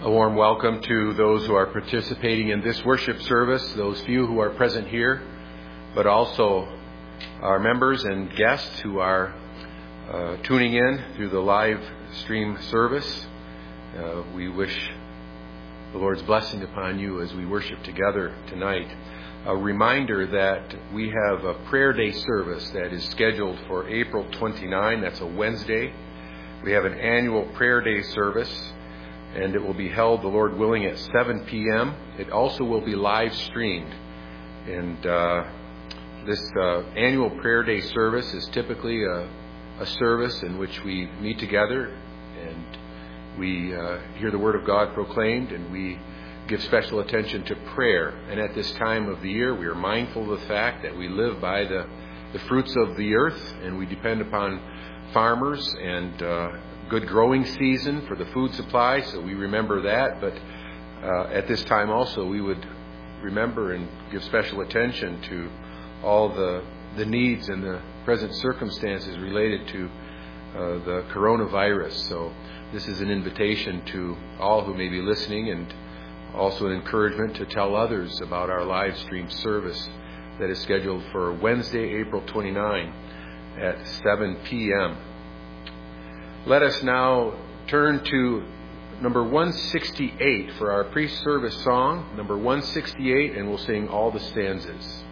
A warm welcome to those who are participating in this worship service, those few who are present here, but also our members and guests who are tuning in through the live stream service. We wish the Lord's blessing upon you as we worship together tonight. A reminder that we have a prayer day service that is scheduled for April 29. That's a Wednesday. We have an annual prayer day service, and it will be held, the Lord willing, at 7 p.m. It also will be live streamed. And this annual prayer day service is typically a service in which we meet together and we hear the Word of God proclaimed, and we give special attention to prayer. And at this time of the year, we are mindful of the fact that we live by the fruits of the earth, and we depend upon farmers and good growing season for the food supply, so we remember that. But at this time also, we would remember and give special attention to all the needs and the present circumstances related to the coronavirus. So this is an invitation to all who may be listening, and also an encouragement to tell others about our live stream service that is scheduled for Wednesday, April 29 at 7 p.m. Let us now turn to number 168 for our pre-service song, number 168, and we'll sing all the stanzas.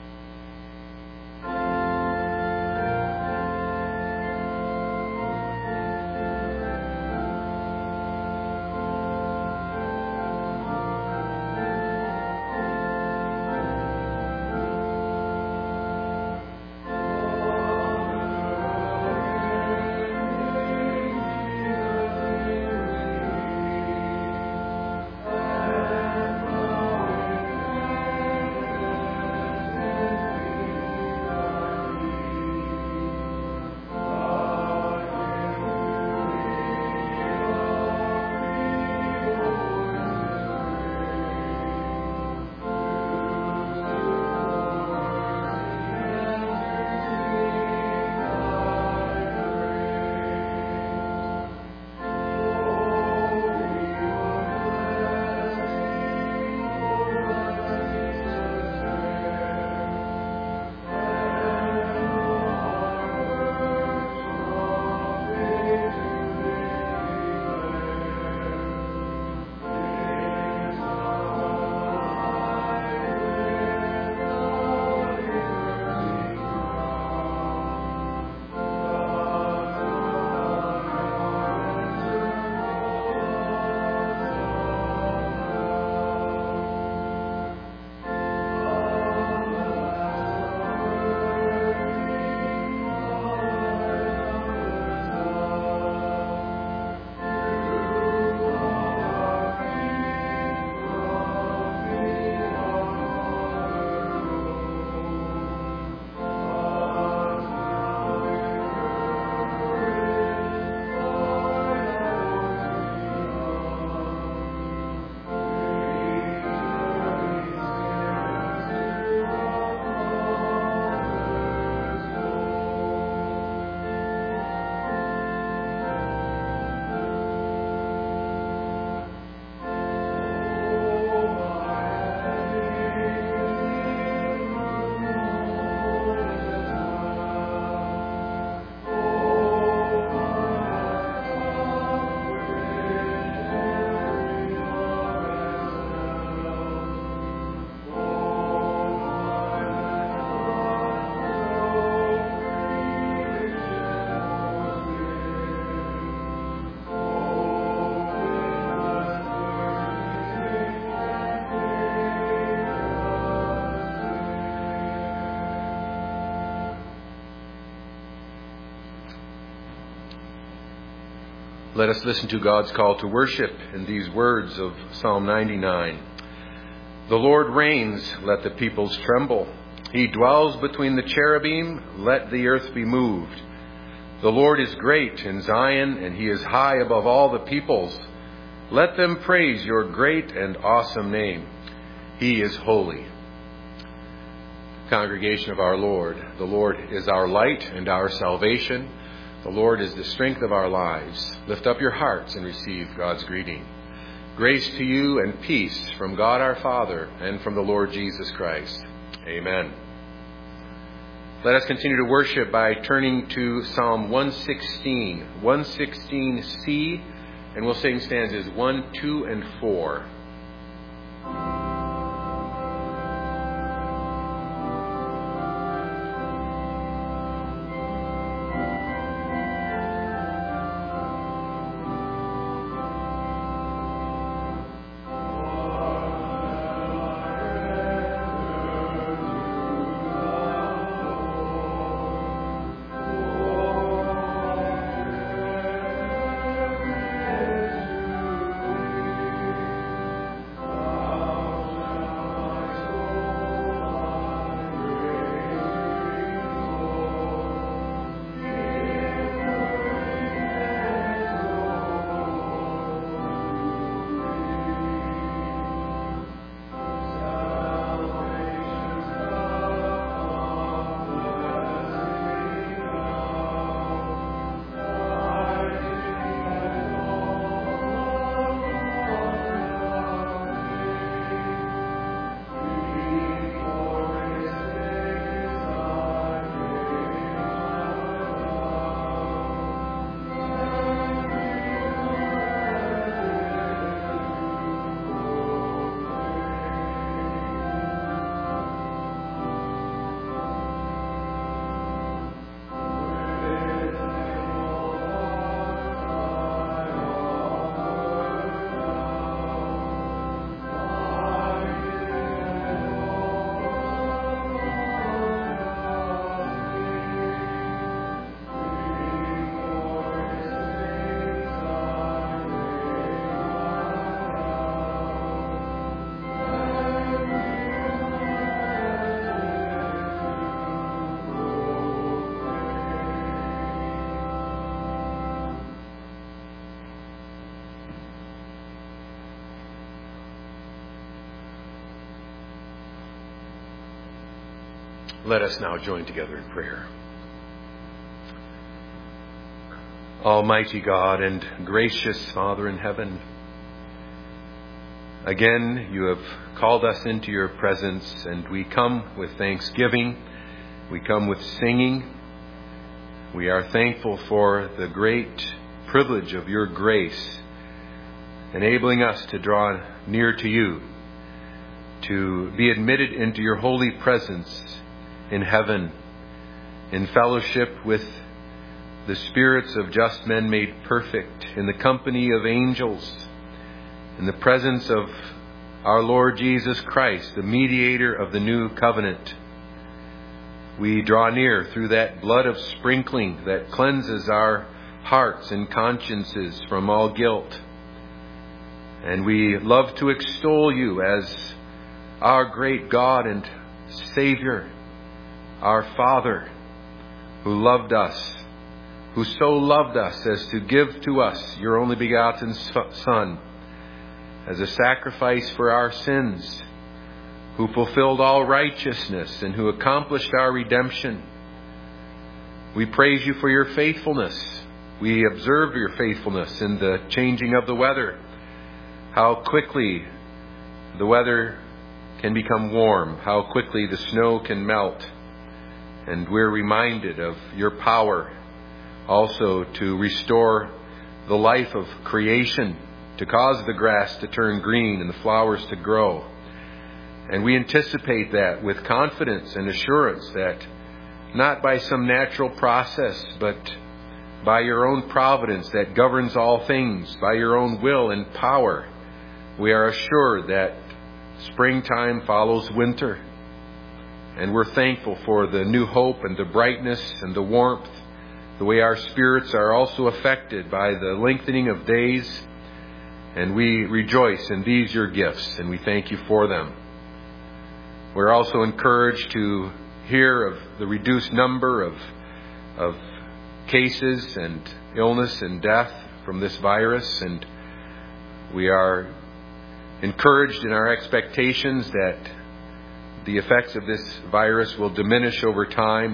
Let us listen to God's call to worship in these words of Psalm 99. The Lord reigns, let the peoples tremble. He dwells between the cherubim, let the earth be moved. The Lord is great in Zion, and he is high above all the peoples. Let them praise your great and awesome name. He is holy. Congregation of our Lord, the Lord is our light and our salvation. The Lord is the strength of our lives. Lift up your hearts and receive God's greeting. Grace to you and peace from God our Father and from the Lord Jesus Christ. Amen. Let us continue to worship by turning to Psalm 116, 116C, and we'll sing stanzas 1, 2, and 4. Let us now join together in prayer. Almighty God and gracious Father in heaven, again you have called us into your presence, and we come with thanksgiving. We come with singing. We are thankful for the great privilege of your grace, enabling us to draw near to you, to be admitted into your holy presence in heaven, in fellowship with the spirits of just men made perfect, in the company of angels, in the presence of our Lord Jesus Christ, the mediator of the new covenant. We draw near through that blood of sprinkling that cleanses our hearts and consciences from all guilt. And we love to extol you as our great God and Savior, our Father, who loved us, who so loved us as to give to us your only begotten Son as a sacrifice for our sins, who fulfilled all righteousness and who accomplished our redemption. We praise you for your faithfulness. We observe your faithfulness in the changing of the weather, how quickly the weather can become warm, how quickly the snow can melt. And we're reminded of your power also to restore the life of creation, to cause the grass to turn green and the flowers to grow. And we anticipate that with confidence and assurance that not by some natural process, but by your own providence that governs all things, by your own will and power, we are assured that springtime follows winter. And we're thankful for the new hope and the brightness and the warmth, the way our spirits are also affected by the lengthening of days. And we rejoice in these your gifts, and we thank you for them. We're also encouraged to hear of the reduced number of cases and illness and death from this virus, and we are encouraged in our expectations that the effects of this virus will diminish over time,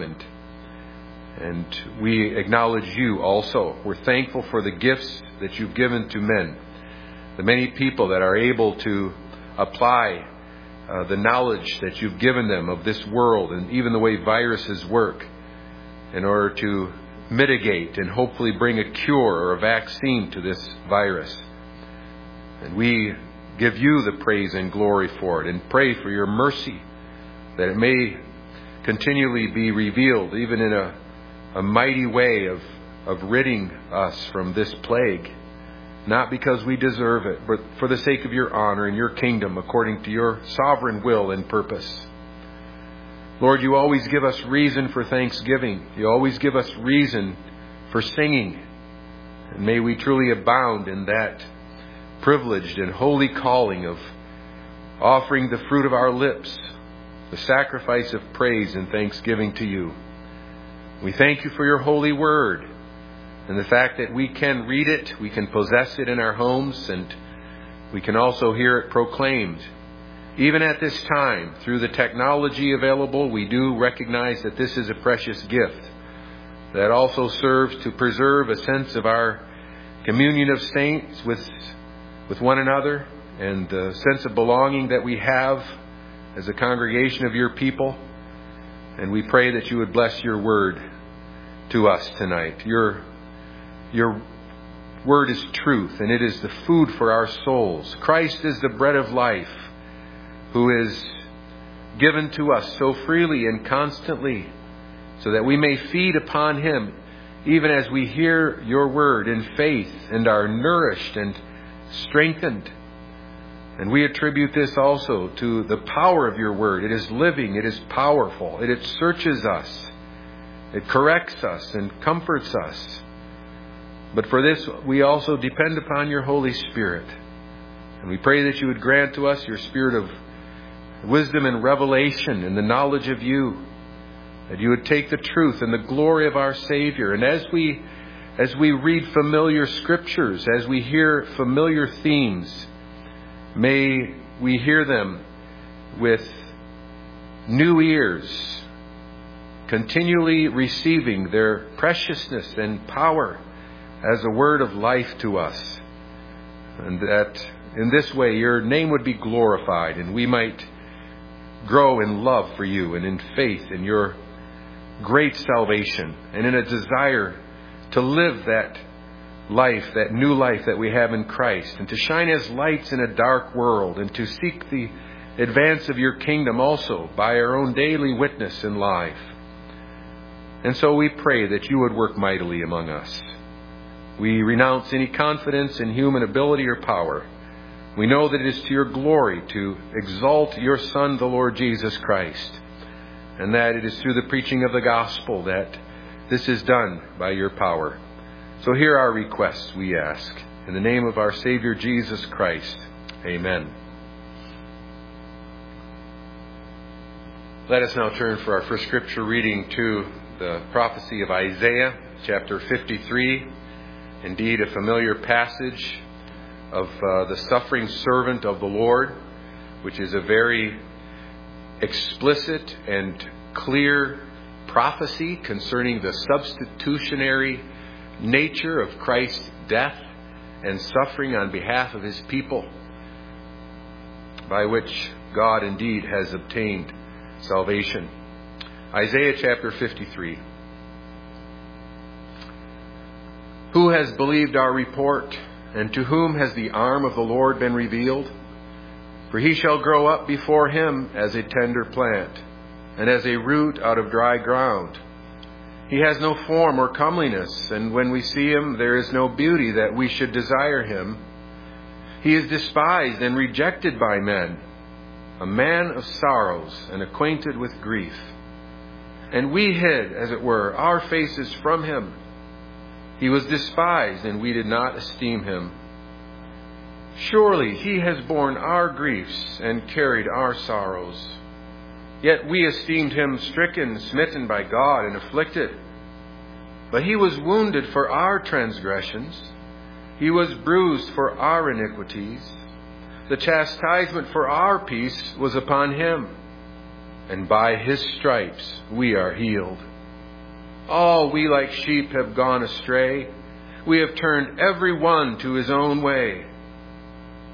and we acknowledge you also. We're thankful for the gifts that you've given to men, the many people that are able to apply the knowledge that you've given them of this world and even the way viruses work in order to mitigate and hopefully bring a cure or a vaccine to this virus. And we give you the praise and glory for it and pray for your mercy that it may continually be revealed even in a mighty way of ridding us from this plague. Not because we deserve it, but for the sake of your honor and your kingdom according to your sovereign will and purpose. Lord, you always give us reason for thanksgiving. You always give us reason for singing. And may we truly abound in that privileged and holy calling of offering the fruit of our lips, the sacrifice of praise and thanksgiving to you. We thank you for your holy word and the fact that we can read it, we can possess it in our homes, and we can also hear it proclaimed. Even at this time, through the technology available, we do recognize that this is a precious gift that also serves to preserve a sense of our communion of saints with one another and the sense of belonging that we have as a congregation of your people. And we pray that you would bless your word to us tonight. Your word is truth, and it is the food for our souls. Christ is the bread of life, who is given to us so freely and constantly, so that we may feed upon him, even as we hear your word in faith and are nourished and strengthened. And we attribute this also to the power of your word. It is living, it is powerful, it searches us, it corrects us and comforts us. But for this, we also depend upon your Holy Spirit. And we pray that you would grant to us your spirit of wisdom and revelation and the knowledge of you. That you would take the truth and the glory of our Savior. And as we read familiar scriptures, as we hear familiar themes, may we hear them with new ears, continually receiving their preciousness and power as a word of life to us. And that in this way your name would be glorified and we might grow in love for you and in faith in your great salvation and in a desire to live that life, that new life that we have in Christ, and to shine as lights in a dark world and to seek the advance of your kingdom also by our own daily witness in life. And so we pray that you would work mightily among us. We renounce any confidence in human ability or power. We know that it is to your glory to exalt your Son, the Lord Jesus Christ, and that it is through the preaching of the gospel that this is done by your power. So hear our requests, we ask. In the name of our Savior Jesus Christ, amen. Let us now turn for our first scripture reading to the prophecy of Isaiah, chapter 53. Indeed, a familiar passage of the suffering servant of the Lord, which is a very explicit and clear prophecy concerning the substitutionary nature of Christ's death and suffering on behalf of his people, by which God indeed has obtained salvation. Isaiah chapter 53. Who has believed our report, and to whom has the arm of the Lord been revealed? For he shall grow up before him as a tender plant, and as a root out of dry ground. He has no form or comeliness, and when we see him, there is no beauty that we should desire him. He is despised and rejected by men, a man of sorrows and acquainted with grief. And we hid, as it were, our faces from him. He was despised, and we did not esteem him. Surely he has borne our griefs and carried our sorrows. Yet we esteemed him stricken, smitten by God, and afflicted. But he was wounded for our transgressions. He was bruised for our iniquities. The chastisement for our peace was upon him, and by his stripes we are healed. All we like sheep have gone astray. We have turned every one to his own way.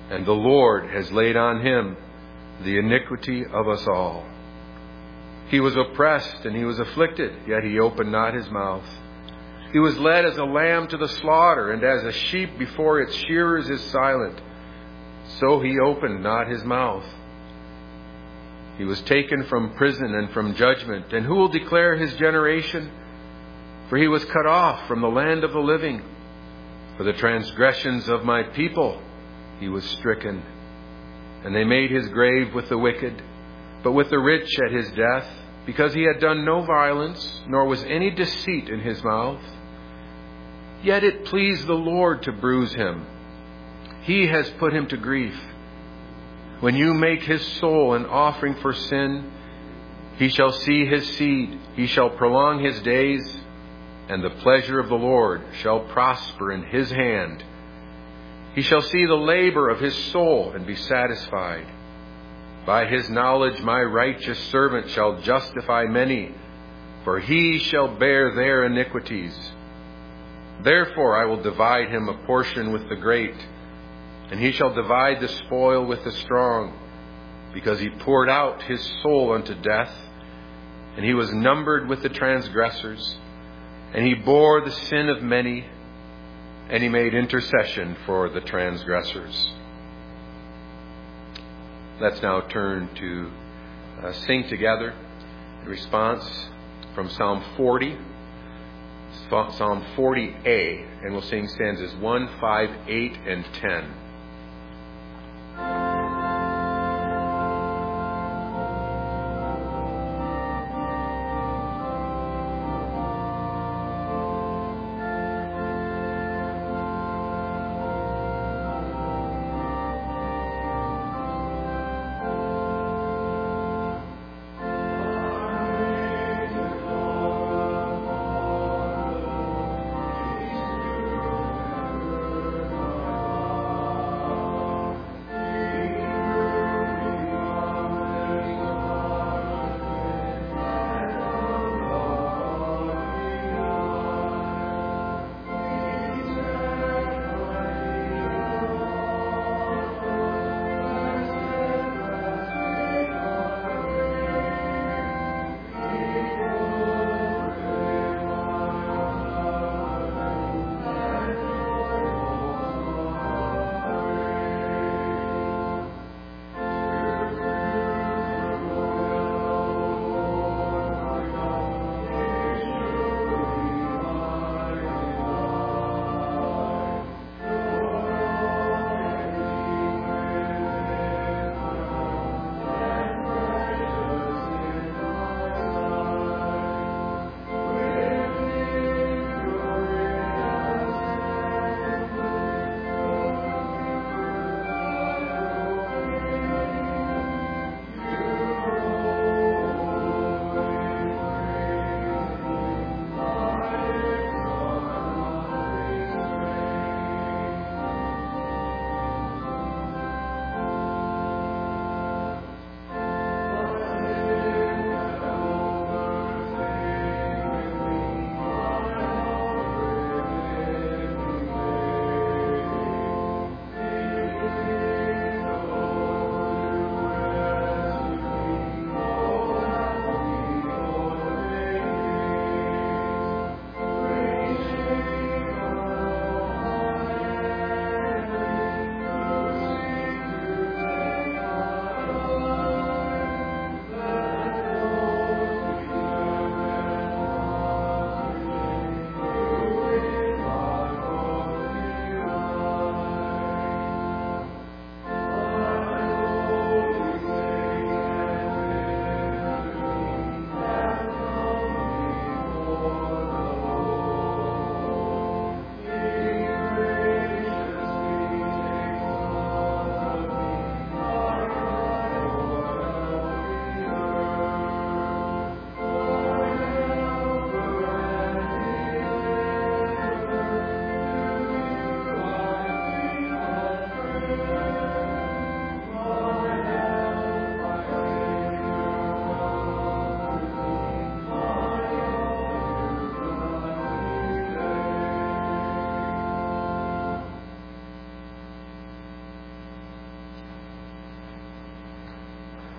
and the Lord has laid on him the iniquity of us all. He was oppressed and he was afflicted, yet he opened not his mouth. He was led as a lamb to the slaughter, and as a sheep before its shearers is silent, so he opened not his mouth. He was taken from prison and from judgment, and who will declare his generation? For he was cut off from the land of the living. For the transgressions of my people he was stricken. And they made his grave with the wicked, but with the rich at his death, because he had done no violence, nor was any deceit in his mouth. Yet it pleased the Lord to bruise him. He has put him to grief. When you make his soul an offering for sin, he shall see his seed, he shall prolong his days, and the pleasure of the Lord shall prosper in his hand. He shall see the labor of his soul and be satisfied. By his knowledge my righteous servant shall justify many, for he shall bear their iniquities. Therefore I will divide him a portion with the great, and he shall divide the spoil with the strong, because he poured out his soul unto death, and he was numbered with the transgressors, and he bore the sin of many, and he made intercession for the transgressors. Let's now turn to sing together in response from Psalm 40, Psalm 40a, and we'll sing stanzas 1, 5, 8, and 10.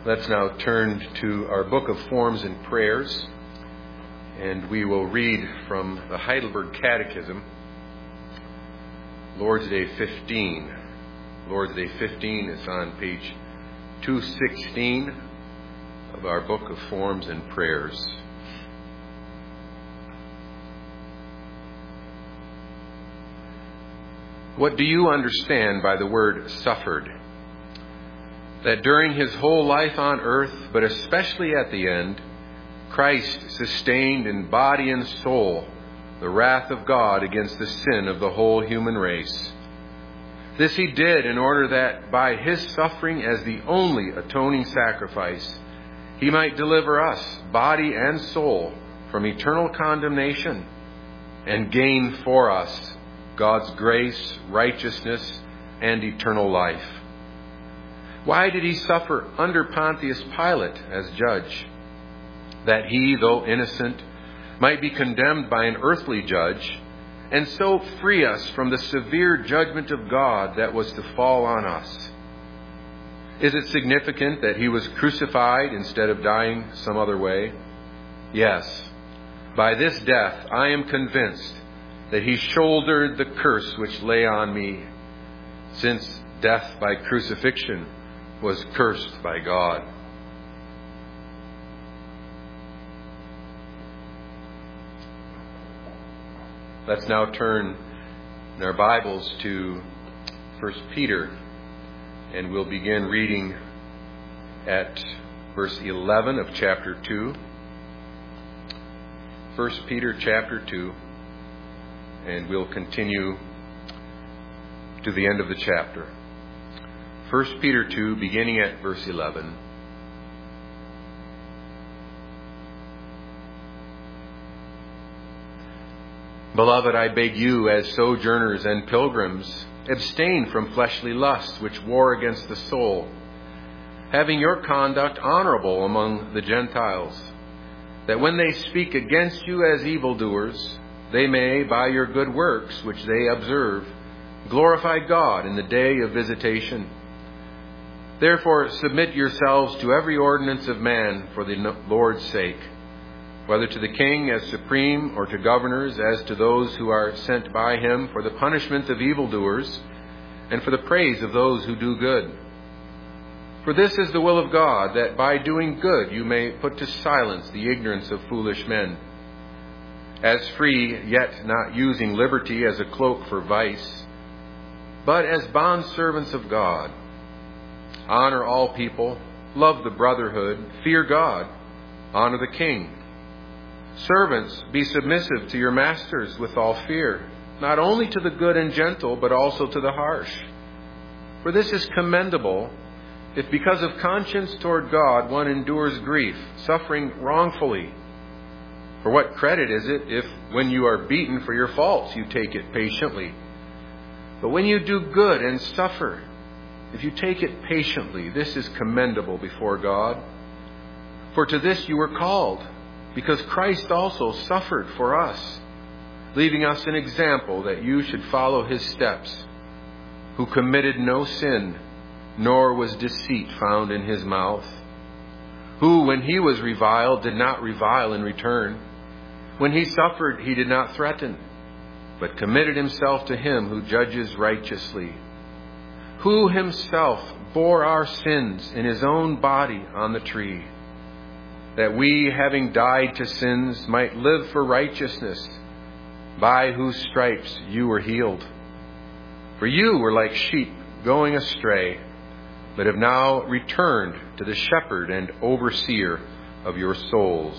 Let's now turn to our book of Forms and Prayers, and we will read from the Heidelberg Catechism, Lord's Day 15. Lord's Day 15 is on page 216 of our book of Forms and Prayers. What do you understand by the word suffered? That during his whole life on earth, but especially at the end, Christ sustained in body and soul the wrath of God against the sin of the whole human race. This he did in order that by his suffering as the only atoning sacrifice, he might deliver us, body and soul, from eternal condemnation and gain for us God's grace, righteousness, and eternal life. Why did he suffer under Pontius Pilate as judge? That he, though innocent, might be condemned by an earthly judge, and so free us from the severe judgment of God that was to fall on us. Is it significant that he was crucified instead of dying some other way? Yes. By this death I am convinced that he shouldered the curse which lay on me, since death by crucifixion was cursed by God. Let's now turn in our Bibles to 1 Peter, and we'll begin reading at verse 11 of chapter 2. 1 Peter chapter 2, and we'll continue to the end of the chapter. 1 Peter 2, beginning at verse 11. Beloved, I beg you, as sojourners and pilgrims, abstain from fleshly lusts which war against the soul, having your conduct honorable among the Gentiles, that when they speak against you as evildoers, they may, by your good works which they observe, glorify God in the day of visitation. Therefore, submit yourselves to every ordinance of man for the Lord's sake, whether to the king as supreme or to governors as to those who are sent by him for the punishment of evildoers and for the praise of those who do good. For this is the will of God, that by doing good you may put to silence the ignorance of foolish men. As free, yet not using liberty as a cloak for vice, but as bondservants of God. Honor all people, love the brotherhood, fear God, honor the king. Servants, be submissive to your masters with all fear, not only to the good and gentle, but also to the harsh. For this is commendable, if because of conscience toward God one endures grief, suffering wrongfully. For what credit is it if, when you are beaten for your faults, you take it patiently? But when you do good and suffer, if you take it patiently, this is commendable before God. For to this you were called, because Christ also suffered for us, leaving us an example that you should follow his steps, who committed no sin, nor was deceit found in his mouth, who, when he was reviled, did not revile in return. When he suffered, he did not threaten, but committed himself to him who judges righteously, who himself bore our sins in his own body on the tree, that we, having died to sins, might live for righteousness, by whose stripes you were healed. For you were like sheep going astray, but have now returned to the shepherd and overseer of your souls.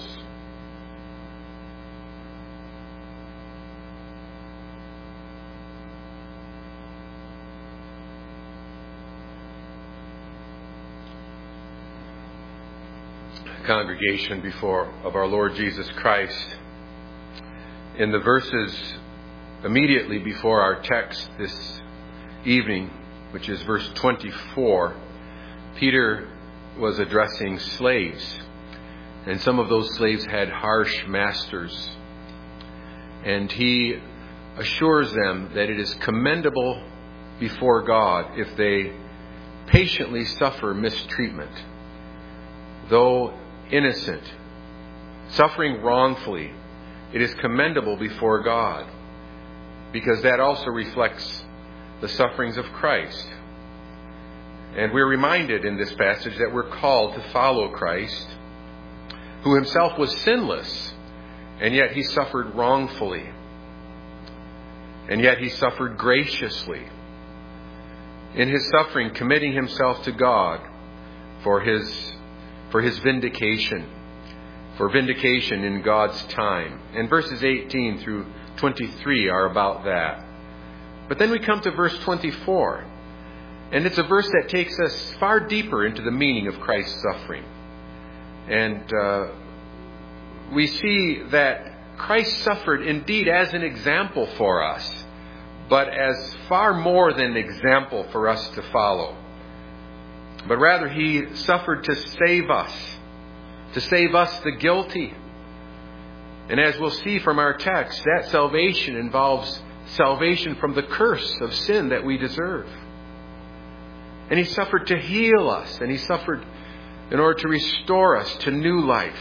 Congregation of our Lord Jesus Christ, in the verses immediately before our text this evening, which is verse 24, Peter was addressing slaves, and some of those slaves had harsh masters, and he assures them that it is commendable before God if they patiently suffer mistreatment. though innocent, suffering wrongfully, it is commendable before God, because that also reflects the sufferings of Christ. And we're reminded in this passage that we're called to follow Christ, who himself was sinless, and yet he suffered wrongfully. And yet he suffered graciously. In his suffering, committing himself to God for his vindication, for vindication in God's time. And verses 18 through 23 are about that. But then we come to verse 24. And it's a verse that takes us far deeper into the meaning of Christ's suffering. And we see that Christ suffered indeed as an example for us, but as far more than an example for us to follow. But rather he suffered to save us the guilty. And as we'll see from our text, that salvation involves salvation from the curse of sin that we deserve. And he suffered to heal us, and he suffered in order to restore us to new life.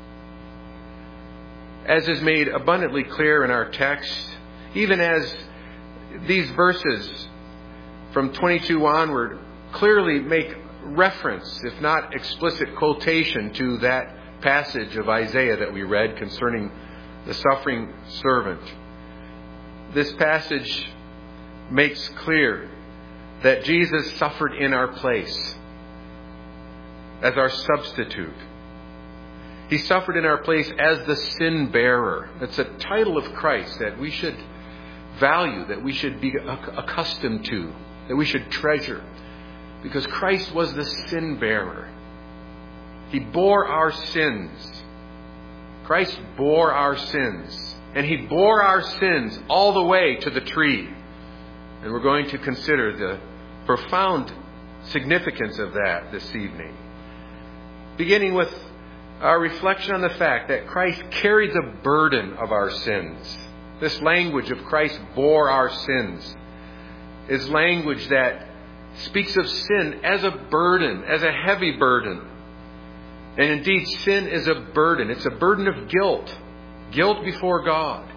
As is made abundantly clear in our text, even as these verses from 22 onward clearly make reference, if not explicit quotation, to that passage of Isaiah that we read concerning the suffering servant. This passage makes clear that Jesus suffered in our place as our substitute. He suffered in our place as the sin bearer. That's a title of Christ that we should value, that we should be accustomed to, that we should treasure. Because Christ was the sin bearer. He bore our sins. Christ bore our sins. And he bore our sins all the way to the tree. And we're going to consider the profound significance of that this evening. Beginning with our reflection on the fact that Christ carried the burden of our sins. This language of Christ bore our sins is language that speaks of sin as a burden, as a heavy burden. And indeed, sin is a burden. It's a burden of guilt. Guilt before God.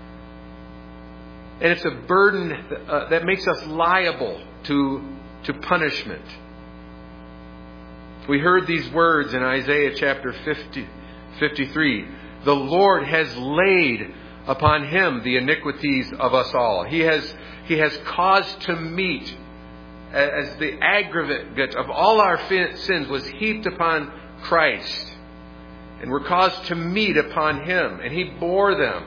And it's a burden that makes us liable to punishment. We heard these words in Isaiah chapter 53. The Lord has laid upon him the iniquities of us all. He has caused to meet, as the aggregate of all our sins was heaped upon Christ. And were caused to meet upon him. And he bore them.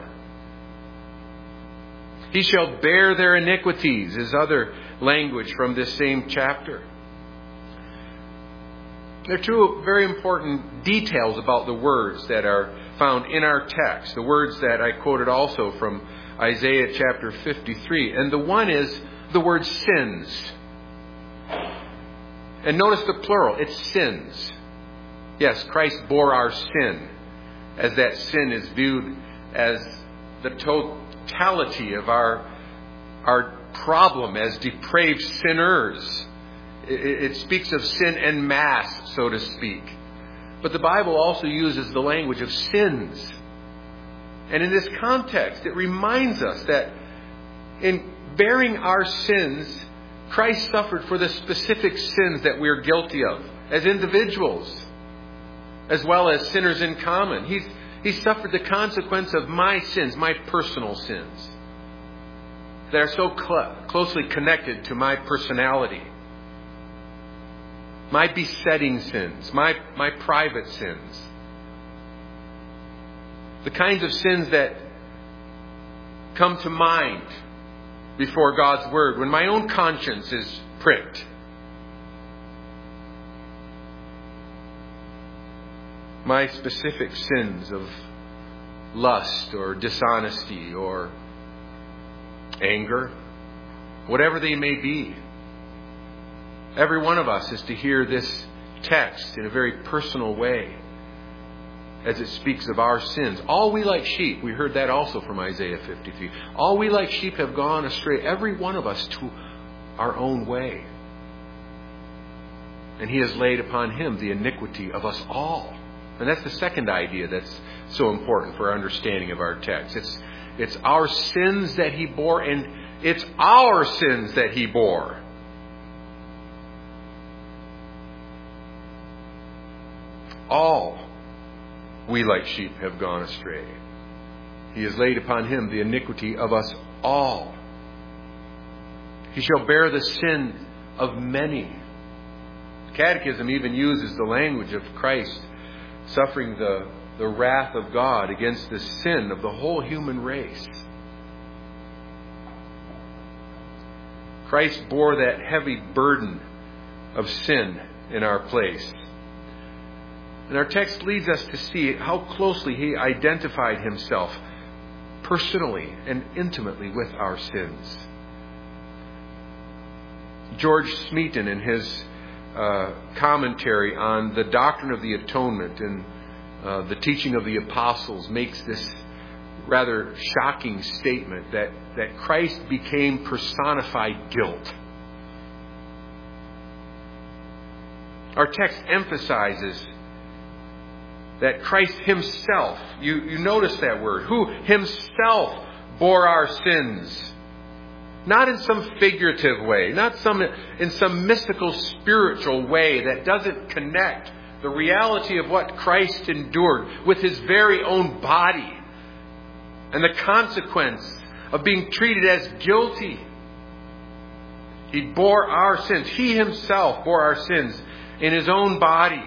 He shall bear their iniquities is other language from this same chapter. There are two very important details about the words that are found in our text. The words that I quoted also from Isaiah chapter 53. And the one is the word sins. And notice the plural. It's sins. Yes, Christ bore our sin, as that sin is viewed as the totality of our problem as depraved sinners. It speaks of sin en masse, so to speak. But the Bible also uses the language of sins. And in this context, it reminds us that in bearing our sins, Christ suffered for the specific sins that we're guilty of as individuals, as well as sinners in common. He suffered the consequence of my sins, my personal sins, that are so closely connected to my personality. My besetting sins, my private sins. The kinds of sins that come to mind before God's Word when my own conscience is pricked. My specific sins of lust or dishonesty or anger, whatever they may be. Every one of us is to hear this text in a very personal way as it speaks of our sins. All we like sheep, we heard that also from Isaiah 53. All we like sheep have gone astray, every one of us, to our own way. And He has laid upon Him the iniquity of us all. And that's the second idea that's so important for our understanding of our text. It's our sins that He bore, and it's our sins that He bore. All we like sheep have gone astray. He has laid upon Him the iniquity of us all. He shall bear the sin of many. The Catechism even uses the language of Christ suffering the wrath of God against the sin of the whole human race. Christ bore that heavy burden of sin in our place. And our text leads us to see how closely He identified Himself personally and intimately with our sins. George Smeaton, in his commentary on the doctrine of the atonement and the teaching of the apostles, makes this rather shocking statement that Christ became personified guilt. Our text emphasizes that Christ Himself, you notice that word, who Himself bore our sins. Not in some figurative way, not in some mystical spiritual way that doesn't connect the reality of what Christ endured with His very own body and the consequence of being treated as guilty. He bore our sins. He Himself bore our sins in His own body.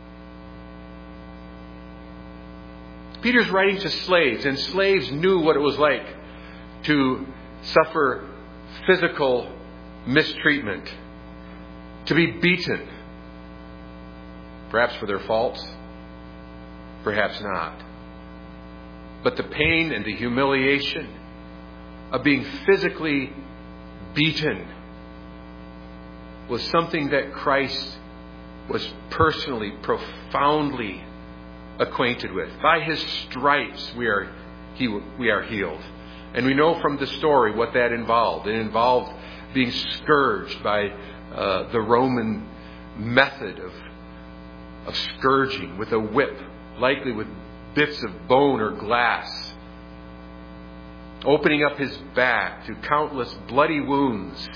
Peter's writing to slaves, and slaves knew what it was like to suffer physical mistreatment, to be beaten, perhaps for their faults, perhaps not. But the pain and the humiliation of being physically beaten was something that Christ was personally, profoundly acquainted with. By His stripes we are healed. And we know from the story what that involved. It involved being scourged by the Roman method of scourging with a whip, likely with bits of bone or glass, opening up His back to countless bloody wounds.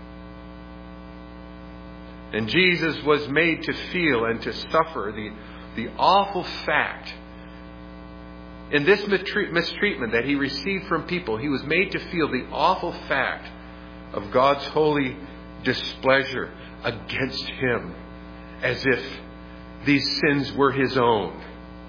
And Jesus was made to feel and to suffer the awful fact. In this mistreatment that He received from people, He was made to feel the awful fact of God's holy displeasure against Him, as if these sins were His own.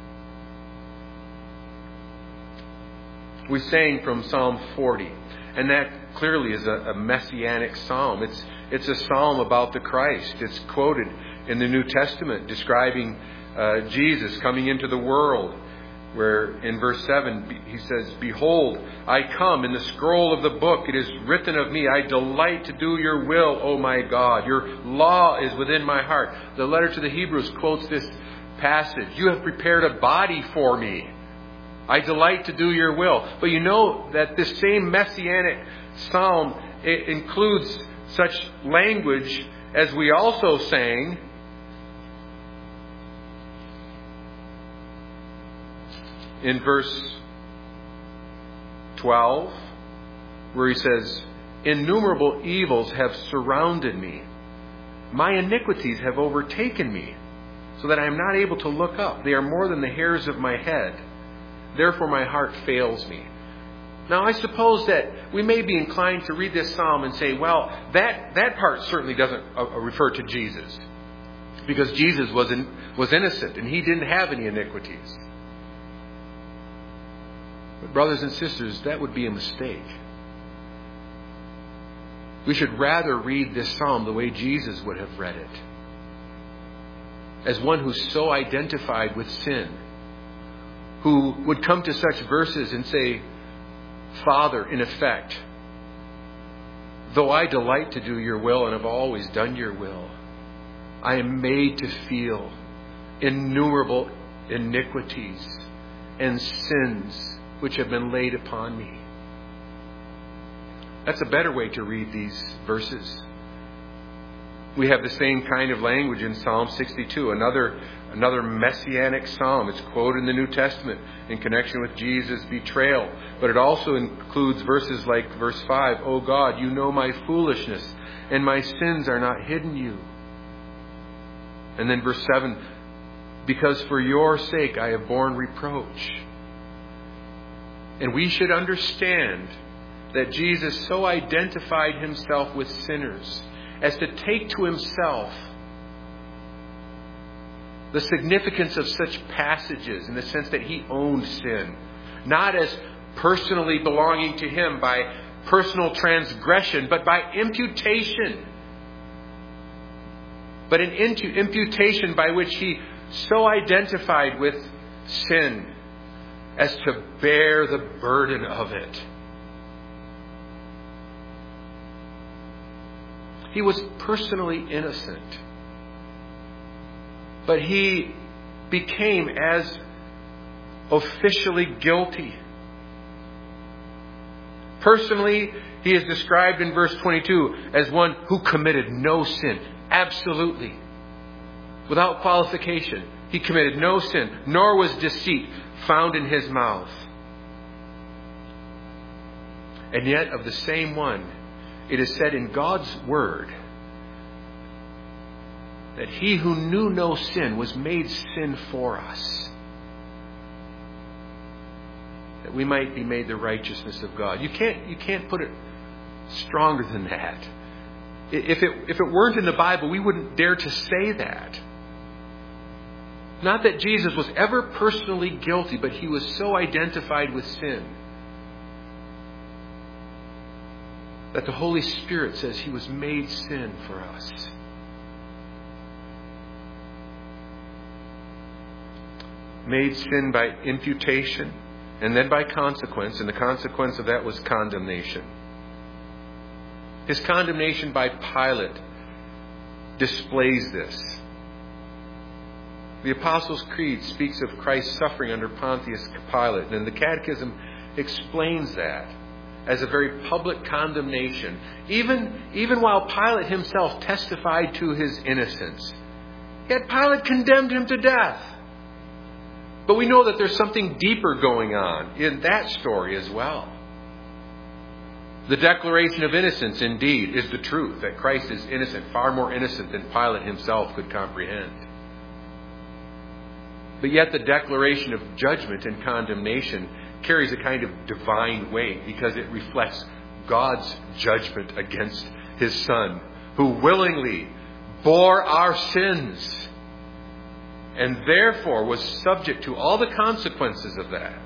We sang from Psalm 40, and that clearly is a messianic psalm. It's a psalm about the Christ. It's quoted in the New Testament describing Jesus coming into the world, where in verse 7 He says, "Behold, I come. In the scroll of the book it is written of me, I delight to do your will, O my God. Your law is within my heart." The letter to the Hebrews quotes this passage. "You have prepared a body for me. I delight to do your will." But you know that this same messianic psalm, it includes such language as we also sang in verse 12, where He says, "Innumerable evils have surrounded me. My iniquities have overtaken me, so that I am not able to look up. They are more than the hairs of my head. Therefore my heart fails me." Now I suppose that we may be inclined to read this psalm and say, well, that part certainly doesn't refer to Jesus, because Jesus was innocent and He didn't have any iniquities. But brothers and sisters, that would be a mistake. We should rather read this psalm the way Jesus would have read it, as one who's so identified with sin, who would come to such verses and say, "Father, in effect, though I delight to do your will and have always done your will, I am made to feel innumerable iniquities and sins which have been laid upon me." That's a better way to read these verses. We have the same kind of language in Psalm 62, another messianic psalm. It's quoted in the New Testament in connection with Jesus' betrayal. But it also includes verses like verse 5, "O God, you know my foolishness, and my sins are not hidden you." And then verse 7, "Because for your sake I have borne reproach." And we should understand that Jesus so identified himself with sinners as to take to himself the significance of such passages in the sense that he owned sin, not as personally belonging to him by personal transgression, but by imputation. But an imputation by which he so identified with sin as to bear the burden of it. He was personally innocent, but he became as officially guilty. Personally, he is described in verse 22 as one who committed no sin. Absolutely. Without qualification. He committed no sin, nor was deceit found in his mouth. And yet, of the same one, it is said in God's Word that he who knew no sin was made sin for us, that we might be made the righteousness of God. You can't put it stronger than that. If it weren't in the Bible, we wouldn't dare to say that. Not that Jesus was ever personally guilty, but he was so identified with sin that the Holy Spirit says he was made sin for us. Made sin by imputation and then by consequence, and the consequence of that was condemnation. His condemnation by Pilate displays this. The Apostles' Creed speaks of Christ's suffering under Pontius Pilate, and the Catechism explains that as a very public condemnation, even while Pilate himself testified to his innocence. Yet Pilate condemned him to death. But we know that there's something deeper going on in that story as well. The declaration of innocence, indeed, is the truth, that Christ is innocent, far more innocent than Pilate himself could comprehend. But yet the declaration of judgment and condemnation carries a kind of divine weight because it reflects God's judgment against his Son, who willingly bore our sins and therefore was subject to all the consequences of that.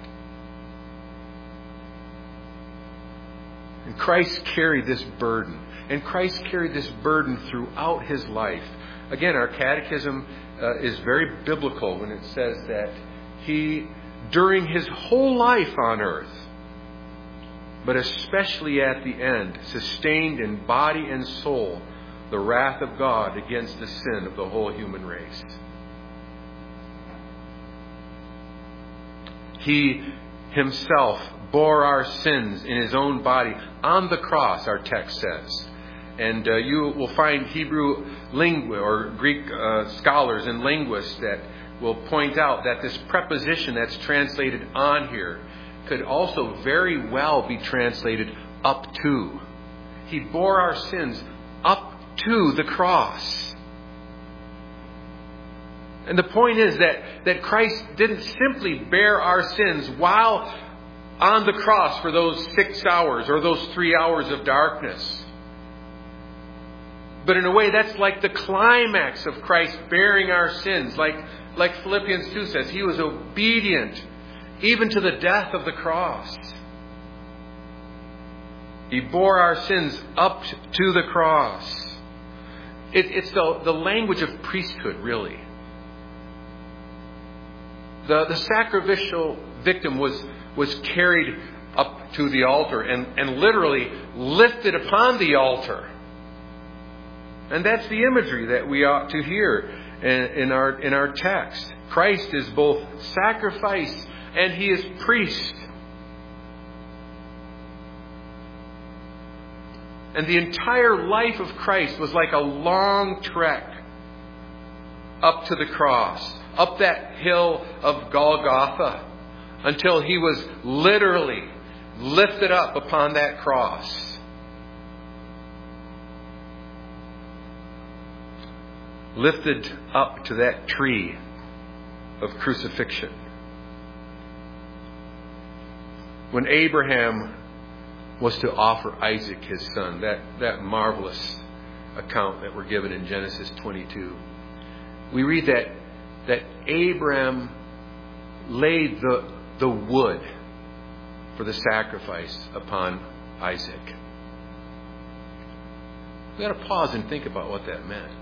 And Christ carried this burden. And Christ carried this burden throughout his life. Again, our catechism is very biblical when it says that he, during his whole life on earth, but especially at the end, sustained in body and soul the wrath of God against the sin of the whole human race. He himself bore our sins in his own body on the cross, our text says. And you will find Hebrew or Greek scholars and linguists that will point out that this preposition that's translated on here could also very well be translated up to. He bore our sins up to the cross. And the point is that Christ didn't simply bear our sins while on the cross for those 6 hours or those 3 hours of darkness. But in a way, that's like the climax of Christ bearing our sins. Like Philippians 2 says, he was obedient even to the death of the cross. He bore our sins up to the cross. It's the language of priesthood, really. The sacrificial victim was carried up to the altar and literally lifted upon the altar. And that's the imagery that we ought to hear in our text. Christ is both sacrifice and he is priest. And the entire life of Christ was like a long trek up to the cross, up that hill of Golgotha, until he was literally lifted up upon that cross. Lifted up to that tree of crucifixion. When Abraham was to offer Isaac his son, that marvelous account that we're given in Genesis 22, we read that Abraham laid the wood for the sacrifice upon Isaac. We've got to pause and think about what that meant.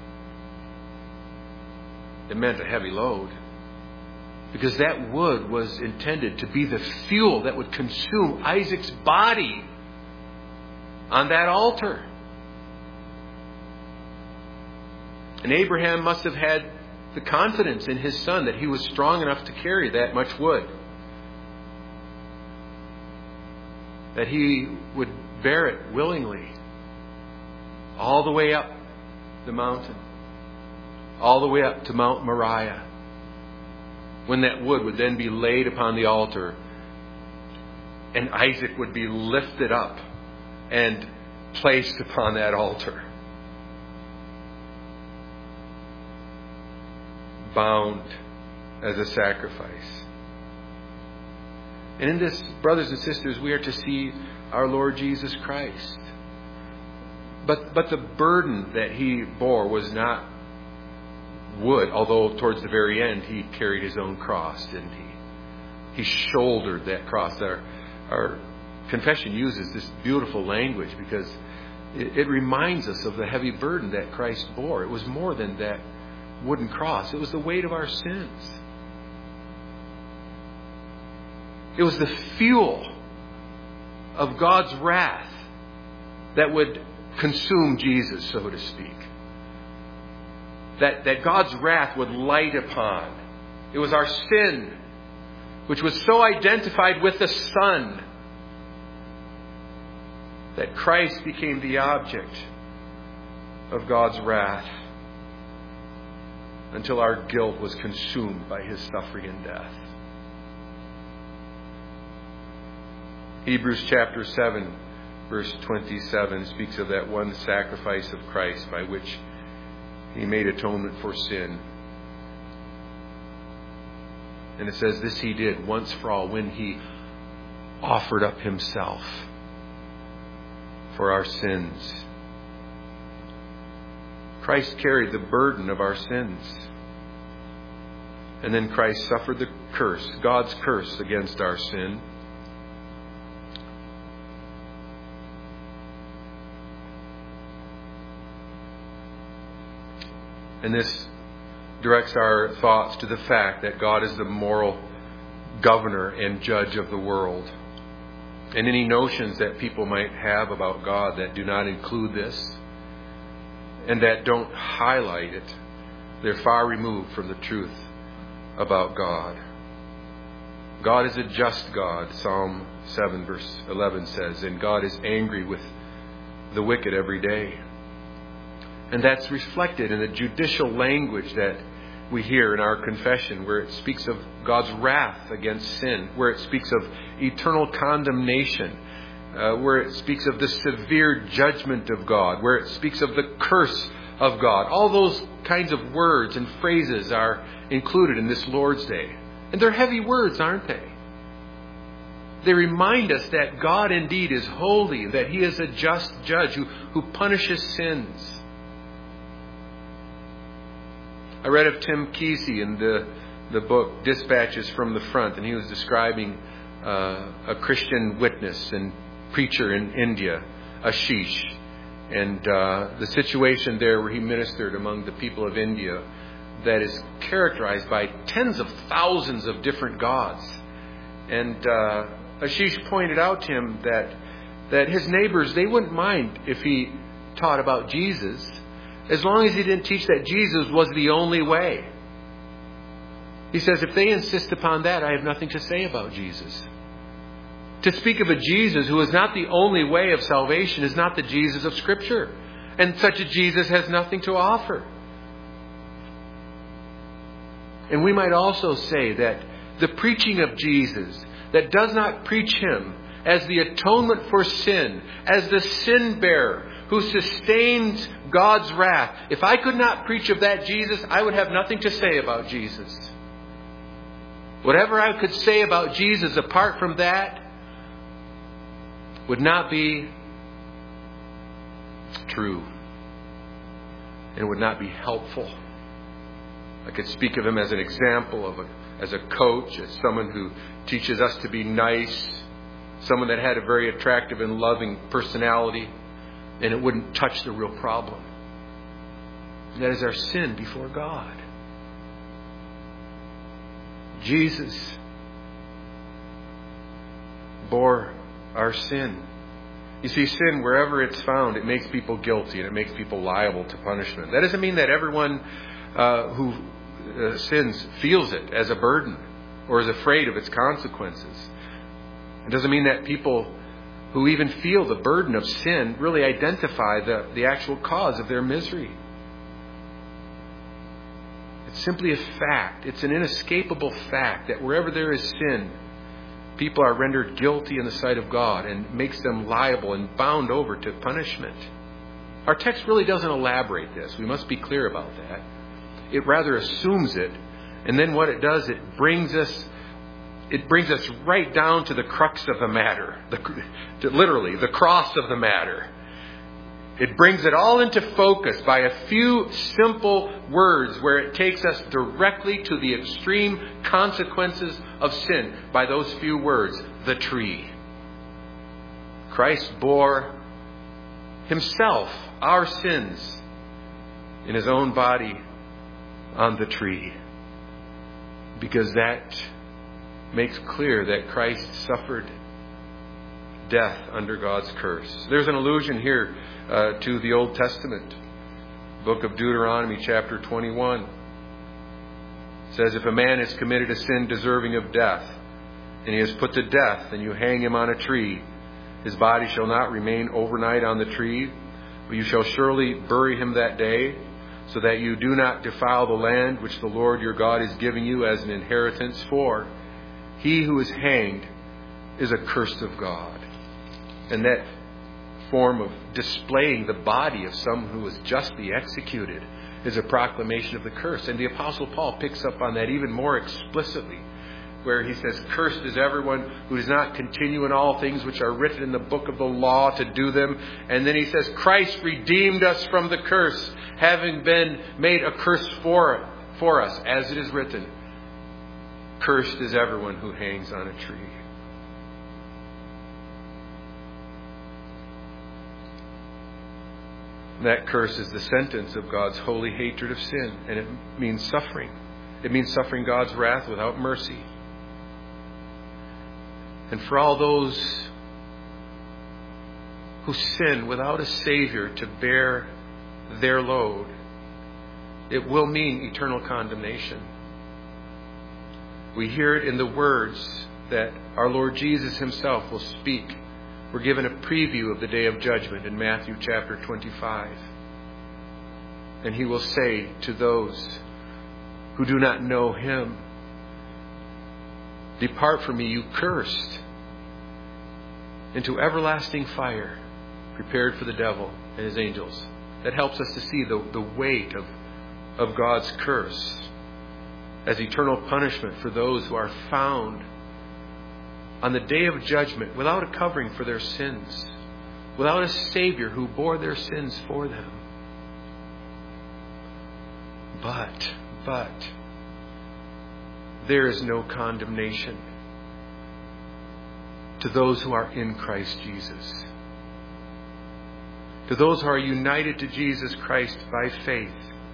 It meant a heavy load, because that wood was intended to be the fuel that would consume Isaac's body on that altar. And Abraham must have had the confidence in his son that he was strong enough to carry that much wood, that he would bear it willingly all the way up the mountain, all the way up to Mount Moriah, when that wood would then be laid upon the altar and Isaac would be lifted up and placed upon that altar, bound as a sacrifice. And in this, brothers and sisters, we are to see our Lord Jesus Christ. But the burden that he bore was not wood, although towards the very end he carried his own cross, didn't he? He shouldered that cross. Our confession uses this beautiful language because it reminds us of the heavy burden that Christ bore. It was more than that wooden cross. It was the weight of our sins. It was the fuel of God's wrath that would consume Jesus, so to speak. That God's wrath would light upon. It was our sin, which was so identified with the Son, that Christ became the object of God's wrath until our guilt was consumed by his suffering and death. Hebrews chapter 7, verse 27 speaks of that one sacrifice of Christ by which he made atonement for sin. And it says this he did once for all when he offered up himself for our sins. Christ carried the burden of our sins. And then Christ suffered the curse, God's curse against our sin. And this directs our thoughts to the fact that God is the moral governor and judge of the world. And any notions that people might have about God that do not include this and that don't highlight it, they're far removed from the truth about God. God is a just God, Psalm 7 verse 11 says, and God is angry with the wicked every day. And that's reflected in the judicial language that we hear in our confession, where it speaks of God's wrath against sin, where it speaks of eternal condemnation, where it speaks of the severe judgment of God, where it speaks of the curse of God. All those kinds of words and phrases are included in this Lord's Day. And they're heavy words, aren't they? They remind us that God indeed is holy, that he is a just judge who punishes sins. I read of Tim Kesey in the book Dispatches from the Front, and he was describing a Christian witness and preacher in India, Ashish, and the situation there where he ministered among the people of India that is characterized by tens of thousands of different gods. And Ashish pointed out to him that his neighbors, they wouldn't mind if he taught about Jesus, as long as he didn't teach that Jesus was the only way. He says, if they insist upon that, I have nothing to say about Jesus. To speak of a Jesus who is not the only way of salvation is not the Jesus of Scripture. And such a Jesus has nothing to offer. And we might also say that the preaching of Jesus that does not preach Him as the atonement for sin, as the sin bearer who sustains God's wrath. If I could not preach of that Jesus, I would have nothing to say about Jesus. Whatever I could say about Jesus apart from that would not be true and would not be helpful. I could speak of Him as an example, as a coach, as someone who teaches us to be nice, someone that had a very attractive and loving personality, and it wouldn't touch the real problem. And that is our sin before God. Jesus bore our sin. You see, sin, wherever it's found, it makes people guilty and it makes people liable to punishment. That doesn't mean that everyone who sins feels it as a burden or is afraid of its consequences. It doesn't mean that people who even feel the burden of sin really identify the actual cause of their misery. It's simply a fact. It's an inescapable fact that wherever there is sin, people are rendered guilty in the sight of God and makes them liable and bound over to punishment. Our text really doesn't elaborate this. We must be clear about that. It rather assumes it. And then what it does, it brings us right down to the crux of the matter. Literally, the cross of the matter. It brings it all into focus by a few simple words where it takes us directly to the extreme consequences of sin by those few words, the tree. Christ bore Himself our sins in His own body on the tree, because that makes clear that Christ suffered death under God's curse. There's an allusion here to the Old Testament. Book of Deuteronomy, chapter 21. It says, if a man has committed a sin deserving of death, and he is put to death, and you hang him on a tree, his body shall not remain overnight on the tree, but you shall surely bury him that day, so that you do not defile the land which the Lord your God is giving you as an inheritance. For he who is hanged is accursed of God. And that form of displaying the body of someone who was justly executed is a proclamation of the curse. And the Apostle Paul picks up on that even more explicitly, where he says, cursed is everyone who does not continue in all things which are written in the book of the law to do them. And then he says, Christ redeemed us from the curse, having been made a curse for us, as it is written, cursed is everyone who hangs on a tree. That curse is the sentence of God's holy hatred of sin, and it means suffering. It means suffering God's wrath without mercy. And for all those who sin without a Savior to bear their load, it will mean eternal condemnation. We hear it in the words that our Lord Jesus Himself will speak. We're given a preview of the day of judgment in Matthew chapter 25. And He will say to those who do not know Him, depart from me, you cursed, into everlasting fire prepared for the devil and his angels. That helps us to see the weight of God's curse as eternal punishment for those who are found on the day of judgment without a covering for their sins, without a Savior who bore their sins for them. But there is no condemnation to those who are in Christ Jesus. To those who are united to Jesus Christ by faith.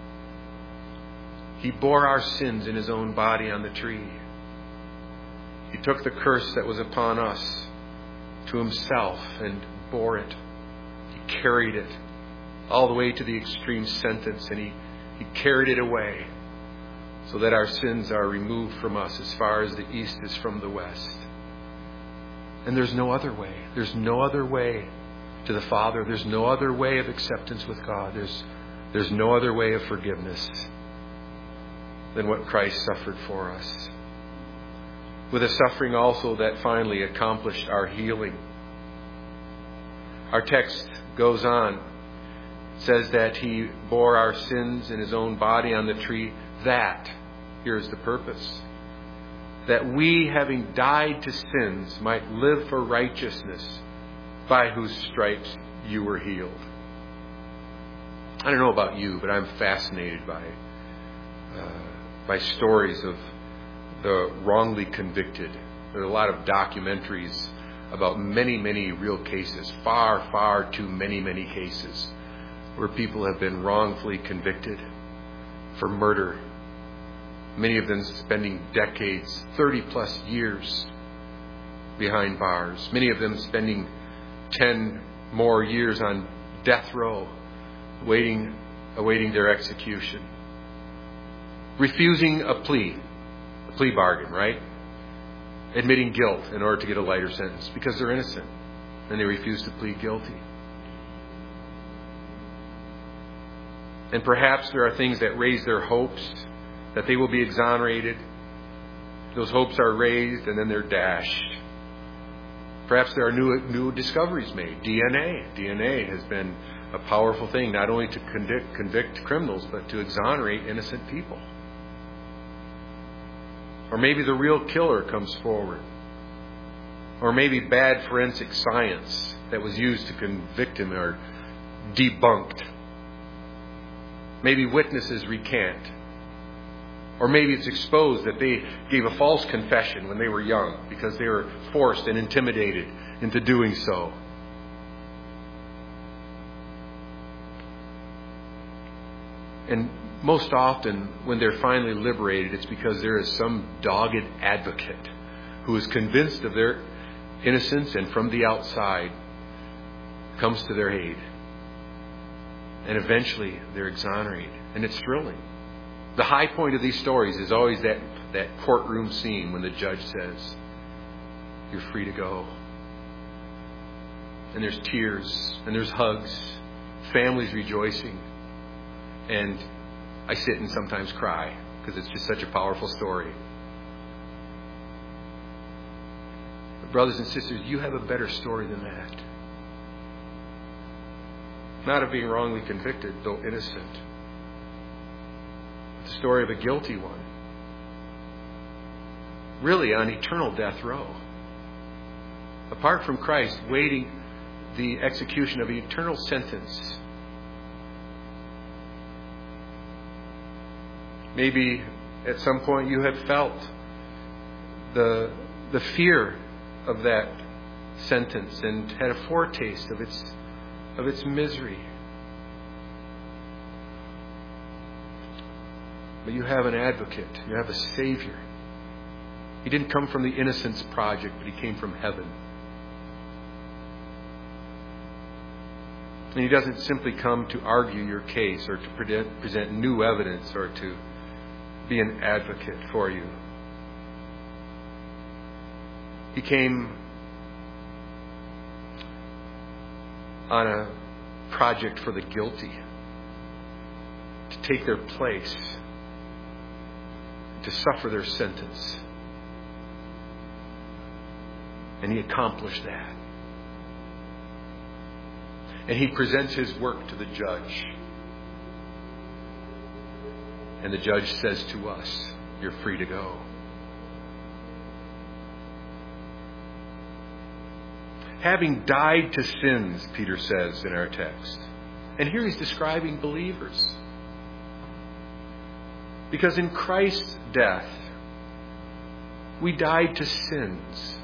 He bore our sins in His own body on the tree. He took the curse that was upon us to Himself and bore it. He carried it all the way to the extreme sentence, and He carried it away so that our sins are removed from us as far as the east is from the west. And there's no other way. There's no other way to the Father. There's no other way of acceptance with God. There's no other way of forgiveness than what Christ suffered for us. With a suffering also that finally accomplished our healing. Our text goes on. It says that He bore our sins in His own body on the tree. That, here's the purpose, that we, having died to sins, might live for righteousness, by whose stripes you were healed. I don't know about you, but I'm fascinated by stories of the wrongly convicted. There are a lot of documentaries about many, many real cases, far, far too many cases, where people have been wrongfully convicted for murder. Many of them spending decades, 30 plus years behind bars. Many of them spending 10 more years on death row, awaiting their execution. Refusing a plea bargain, right? Admitting guilt in order to get a lighter sentence because they're innocent and they refuse to plead guilty. And perhaps there are things that raise their hopes that they will be exonerated. Those hopes are raised and then they're dashed. Perhaps there are new discoveries made. DNA has been a powerful thing, not only to convict criminals, but to exonerate innocent people. Or maybe the real killer comes forward. Or maybe bad forensic science that was used to convict him are debunked. Maybe witnesses recant. Or maybe it's exposed that they gave a false confession when they were young because they were forced and intimidated into doing so. And most often, when they're finally liberated, it's because there is some dogged advocate who is convinced of their innocence and from the outside comes to their aid. And eventually they're exonerated. And it's thrilling. The high point of these stories is always that courtroom scene when the judge says, "You're free to go." And there's tears and there's hugs, families rejoicing. And I sit and sometimes cry because it's just such a powerful story. But brothers and sisters, you have a better story than that. Not of being wrongly convicted, though innocent. The story of a guilty one. Really on eternal death row. Apart from Christ, waiting the execution of an eternal sentence. Maybe at some point you have felt the fear of that sentence and had a foretaste of its misery. But you have an advocate. You have a Savior. He didn't come from the Innocence Project, but He came from heaven. And He doesn't simply come to argue your case or to present new evidence or to be an advocate for you. He came on a project for the guilty to take their place, to suffer their sentence. And He accomplished that. And He presents His work to the judge. And the judge says to us, "You're free to go." Having died to sins, Peter says in our text. And here he's describing believers. Because in Christ's death, we died to sins.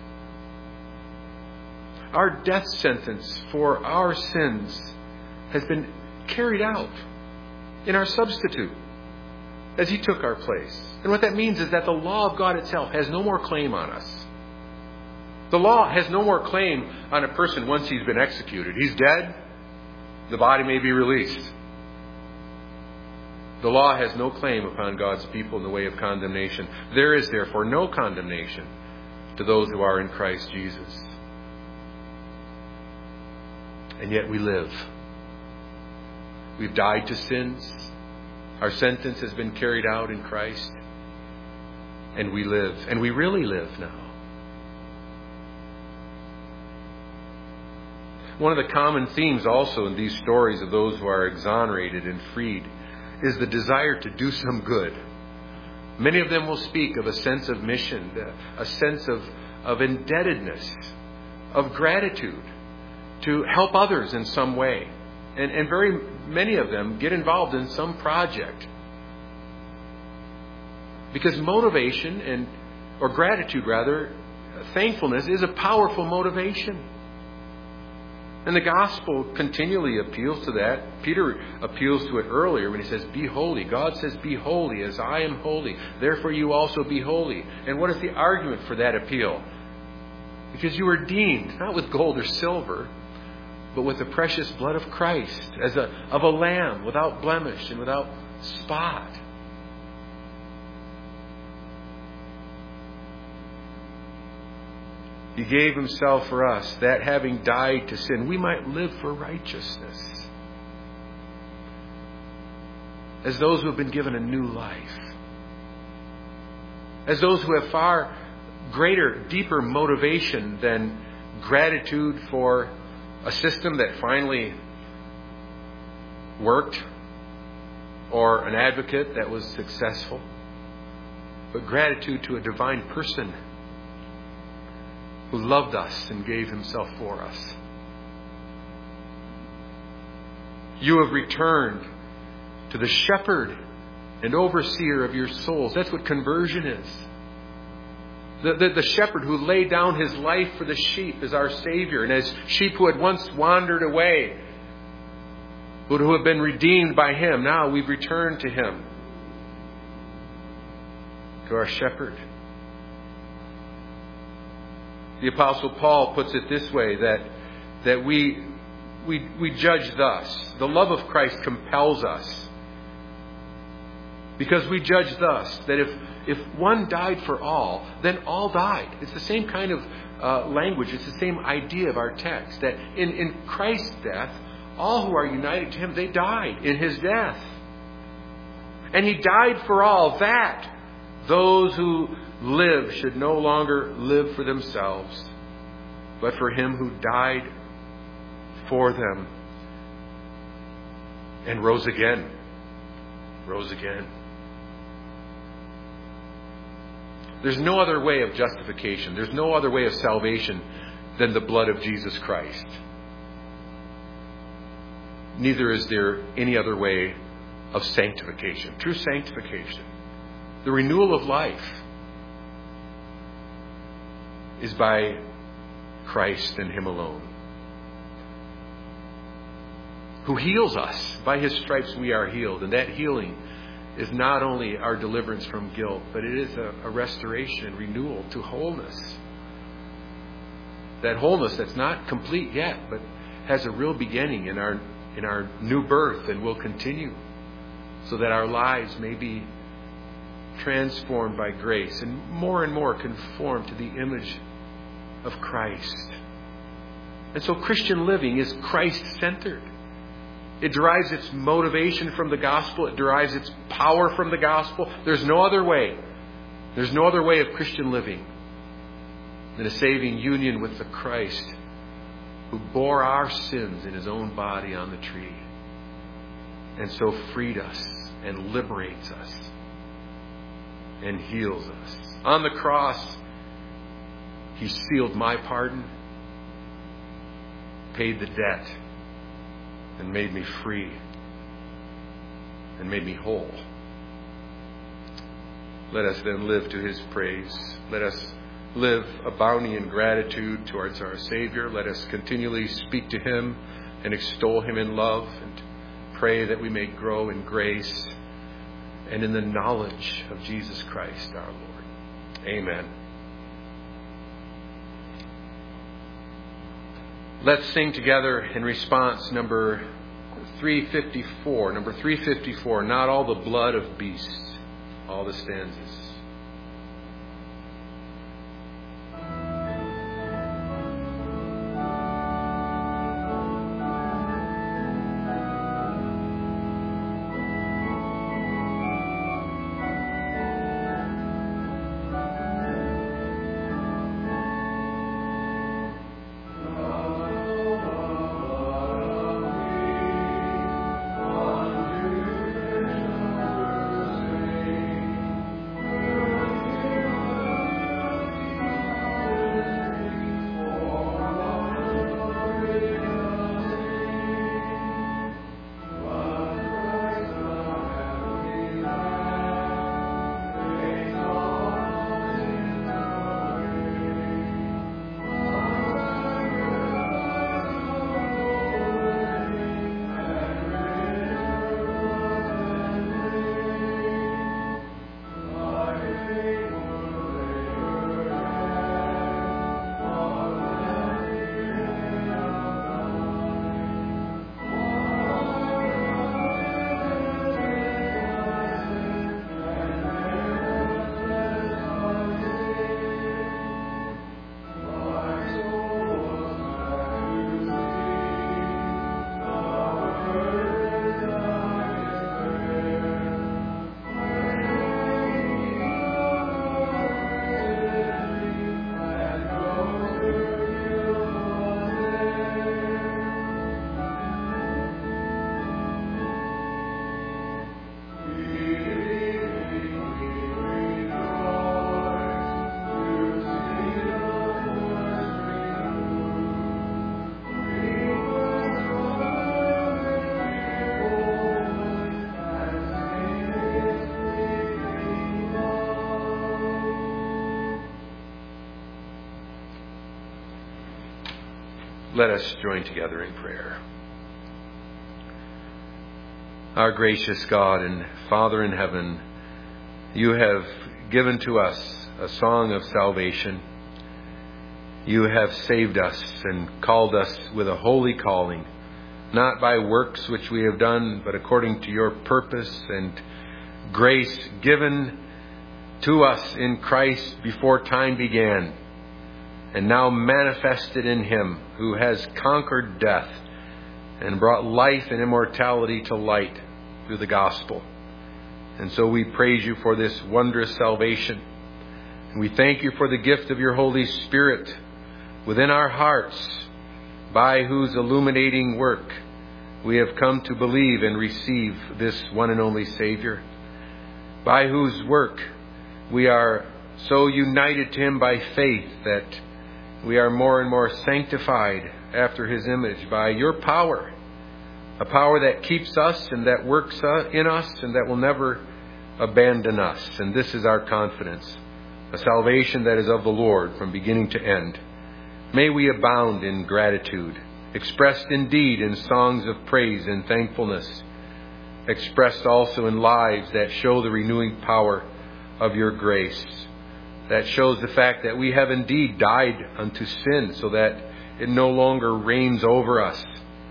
Our death sentence for our sins has been carried out in our substitute as He took our place. And what that means is that the law of God itself has no more claim on us. The law has no more claim on a person once he's been executed. He's dead. The body may be released. The law has no claim upon God's people in the way of condemnation. There is therefore no condemnation to those who are in Christ Jesus. And yet we live. We've died to sins. Our sentence has been carried out in Christ. And we live. And we really live now. One of the common themes also in these stories of those who are exonerated and freed is the desire to do some good. Many of them will speak of a sense of mission, a sense of indebtedness, of gratitude to help others in some way. And very many of them get involved in some project. Because motivation or gratitude rather, thankfulness is a powerful motivation. And the gospel continually appeals to that. Peter appeals to it earlier when he says, be holy. God says, be holy as I am holy. Therefore you also be holy. And what is the argument for that appeal? Because you were redeemed, not with gold or silver, but with the precious blood of Christ, of a lamb without blemish and without spot. He gave himself for us, that having died to sin, we might live for righteousness. As those who have been given a new life. As those who have far greater, deeper motivation than gratitude for a system that finally worked or an advocate that was successful. But gratitude to a divine person who loved us and gave himself for us. You have returned to the shepherd and overseer of your souls. That's what conversion is. The shepherd who laid down his life for the sheep is our Savior. And as sheep who had once wandered away, but who have been redeemed by him, now we've returned to him, to our shepherd. The Apostle Paul puts it this way, that we judge thus. The love of Christ compels us. Because we judge thus, that if one died for all, then all died. It's the same kind of language. It's the same idea of our text. That in Christ's death, all who are united to him, they died in his death. And he died for all, that those who live should no longer live for themselves, but for him who died for them and rose again. Rose again. There's no other way of justification. There's no other way of salvation than the blood of Jesus Christ. Neither is there any other way of sanctification. True sanctification. The renewal of life is by Christ and him alone. Who heals us. By his stripes we are healed. And that healing is not only our deliverance from guilt, but it is a restoration and renewal to wholeness. That wholeness that's not complete yet, but has a real beginning in our new birth and will continue, so that our lives may be transformed by grace and more conformed to the image of Christ. And so Christian living is Christ-centered. It derives its motivation from the gospel. It derives its power from the gospel. There's no other way. There's no other way of Christian living than a saving union with the Christ who bore our sins in his own body on the tree and so freed us and liberates us and heals us. On the cross, he sealed my pardon, paid the debt, and made me free and made me whole. Let us then live to his praise. Let us live abounding in gratitude towards our Savior. Let us continually speak to him and extol him in love, and pray that we may grow in grace and in the knowledge of Jesus Christ our Lord. Amen. Let's sing together in response number 354. Number 354, Not All the Blood of Beasts. All the stanzas. Let us join together in prayer. Our gracious God and Father in heaven, you have given to us a song of salvation. You have saved us and called us with a holy calling, not by works which we have done, but according to your purpose and grace given to us in Christ before time began, and now manifested in him who has conquered death and brought life and immortality to light through the gospel. And so we praise you for this wondrous salvation. And we thank you for the gift of your Holy Spirit within our hearts, by whose illuminating work we have come to believe and receive this one and only Savior, by whose work we are so united to him by faith that we are more and more sanctified after his image by your power, a power that keeps us and that works in us and that will never abandon us. And this is our confidence, a salvation that is of the Lord from beginning to end. May we abound in gratitude, expressed indeed in songs of praise and thankfulness, expressed also in lives that show the renewing power of your grace, that shows the fact that we have indeed died unto sin so that it no longer reigns over us.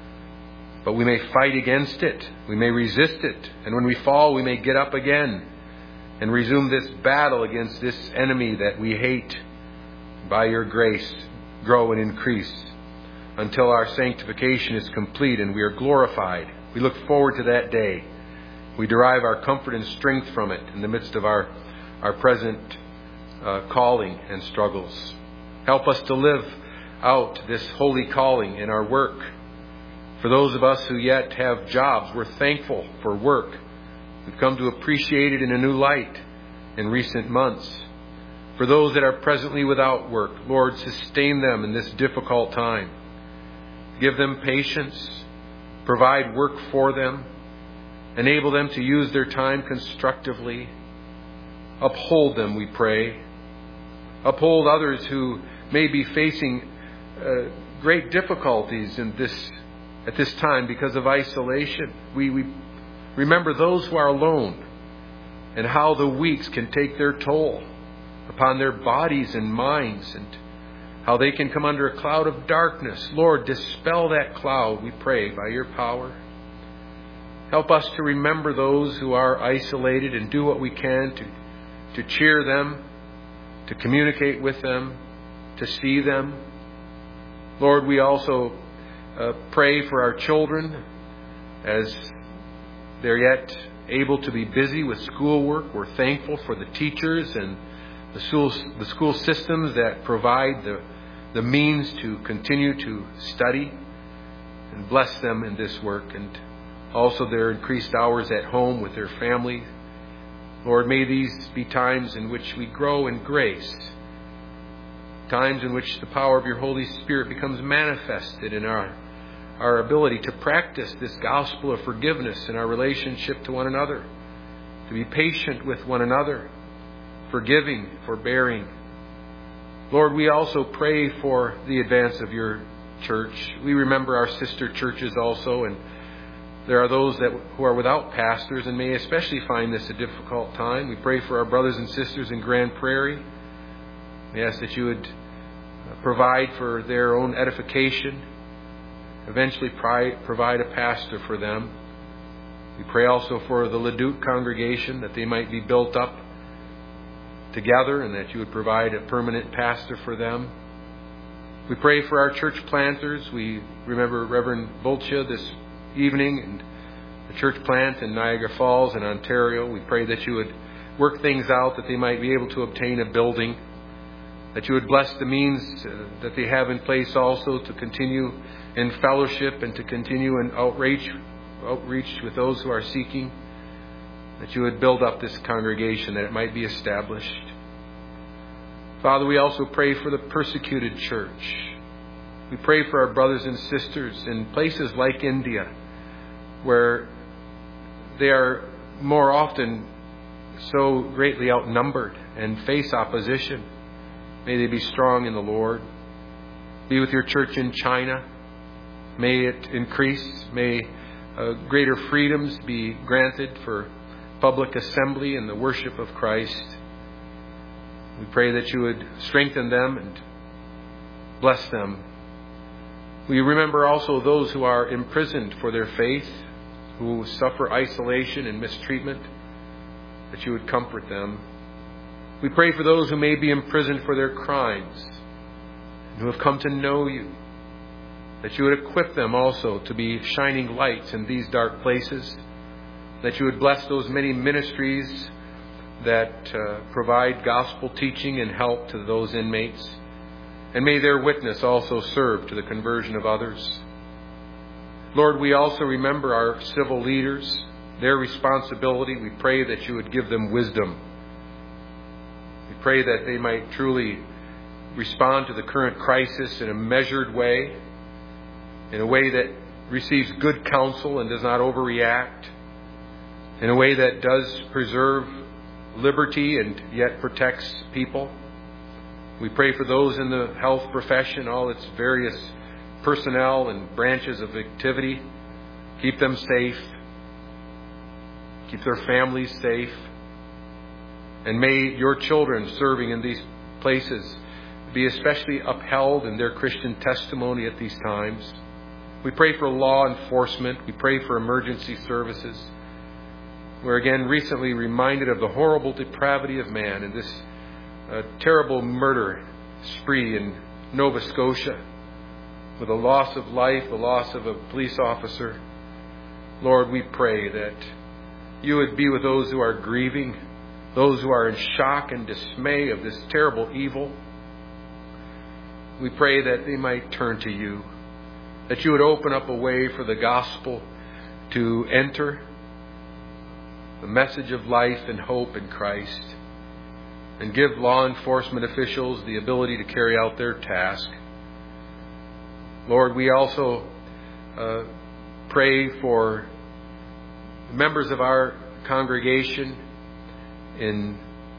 But we may fight against it, we may resist it, and when we fall we may get up again and resume this battle against this enemy that we hate. By your grace, grow and increase until our sanctification is complete and we are glorified. We look forward to that day. We derive our comfort and strength from it in the midst of our present calling and struggles. Help us to live out this holy calling in our work. For those of us who yet have jobs, we're thankful for work. We've come to appreciate it in a new light in recent months. For those that are presently without work, Lord, sustain them in this difficult time. Give them patience. Provide work for them. Enable them to use their time constructively. Uphold them, we pray. Uphold others who may be facing great difficulties at this time because of isolation. We remember those who are alone and how the weeks can take their toll upon their bodies and minds, and how they can come under a cloud of darkness. Lord, dispel that cloud, we pray, by your power. Help us to remember those who are isolated and do what we can to cheer them, to communicate with them, to see them. Lord, we also pray for our children as they're yet able to be busy with schoolwork. We're thankful for the teachers and the school systems that provide the means to continue to study, and bless them in this work, and also their increased hours at home with their family. Lord, may these be times in which we grow in grace, times in which the power of your Holy Spirit becomes manifested in our ability to practice this gospel of forgiveness in our relationship to one another, to be patient with one another, forgiving, forbearing. Lord, we also pray for the advance of your church. We remember our sister churches also, and there are those who are without pastors and may especially find this a difficult time. We pray for our brothers and sisters in Grand Prairie. We ask that you would provide for their own edification, eventually provide a pastor for them. We pray also for the Leduc congregation, that they might be built up together and that you would provide a permanent pastor for them. We pray for our church planters. We remember Reverend Volcha this evening and the church plant in Niagara Falls in Ontario. We pray that you would work things out, that they might be able to obtain a building, that you would bless the means that they have in place also to continue in fellowship and to continue in outreach with those who are seeking, that you would build up this congregation, that it might be established. Father, we also pray for the persecuted church. We pray for our brothers and sisters in places like India, where they are more often so greatly outnumbered and face opposition. May they be strong in the Lord. Be with your church in China. May it increase. May greater freedoms be granted for public assembly and the worship of Christ. We pray that you would strengthen them and bless them. We remember also those who are imprisoned for their faith, who suffer isolation and mistreatment, that you would comfort them. We pray for those who may be imprisoned for their crimes, who have come to know you, that you would equip them also to be shining lights in these dark places, that you would bless those many ministries that provide gospel teaching and help to those inmates, and may their witness also serve to the conversion of others. Lord, we also remember our civil leaders, their responsibility. We pray that you would give them wisdom. We pray that they might truly respond to the current crisis in a measured way, in a way that receives good counsel and does not overreact, in a way that does preserve liberty and yet protects people. We pray for those in the health profession, all its various personnel and branches of activity. Keep them safe. Keep their families safe. And may your children serving in these places be especially upheld in their Christian testimony at these times. We pray for law enforcement. We pray for emergency services. We're again recently reminded of the horrible depravity of man in this terrible murder spree in Nova Scotia, with the loss of life, the loss of a police officer. Lord, we pray that you would be with those who are grieving, those who are in shock and dismay of this terrible evil. We pray that they might turn to you, that you would open up a way for the gospel to enter, the message of life and hope in Christ, and give law enforcement officials the ability to carry out their task. Lord, we also pray for members of our congregation in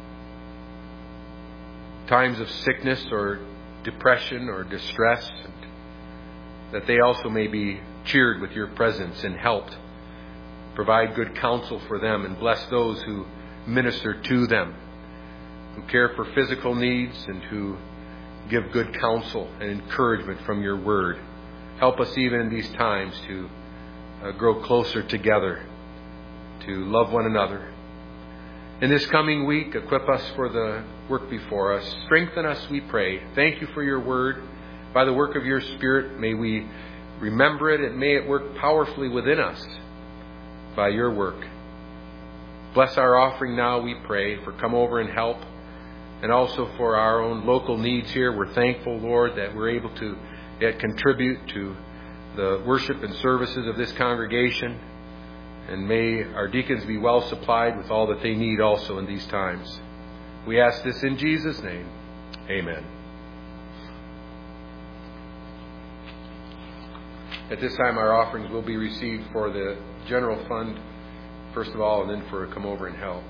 times of sickness or depression or distress, that they also may be cheered with your presence and helped. Provide good counsel for them and bless those who minister to them, who care for physical needs and who give good counsel and encouragement from your word. Help us even in these times to grow closer together, to love one another. In this coming week, equip us for the work before us. Strengthen us, we pray. Thank you for your word. By the work of your Spirit, may we remember it and may it work powerfully within us by your work. Bless our offering now, we pray, for Come Over and Help, and also for our own local needs here. We're thankful, Lord, that we're able to yet contribute to the worship and services of this congregation. And may our deacons be well supplied with all that they need also in these times. We ask this in Jesus' name. Amen. At this time, our offerings will be received for the general fund, first of all, and then for Come Over and Help.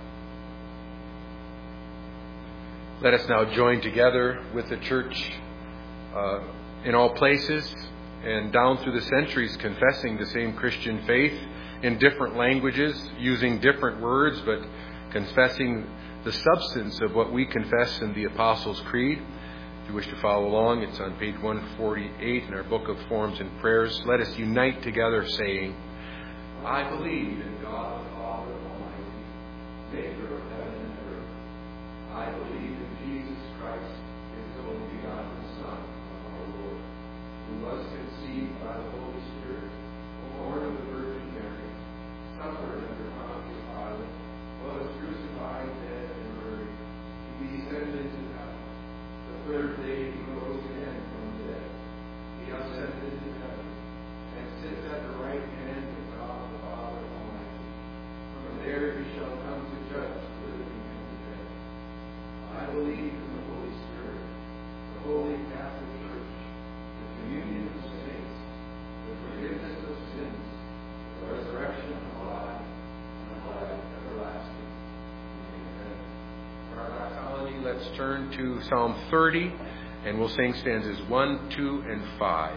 Let us now join together with the church in all places and down through the centuries, confessing the same Christian faith in different languages, using different words, but confessing the substance of what we confess in the Apostles' Creed. If you wish to follow along, it's on page 148 in our Book of Forms and Prayers. Let us unite together saying, I believe in God the Father Almighty, maker of heaven and earth. I believe in Jesus Christ, his only begotten Son, our Lord, who was conceived by the Holy Spirit, born of the Virgin Mary, suffered under Pontius Pilate, was crucified, dead, and buried. He descended into hell. The third day he rose again from the dead. He ascended into heaven, and sits at the right hand of God the Father Almighty. From there he shall come to judge the living and the dead. I believe in the Holy Spirit, the Holy Catholic Church, the communion of saints, the forgiveness of sins, the resurrection of the body, and the life everlasting. Amen. For our last holiday, let's turn to Psalm 30 And we'll sing stanzas 1, 2, and 5.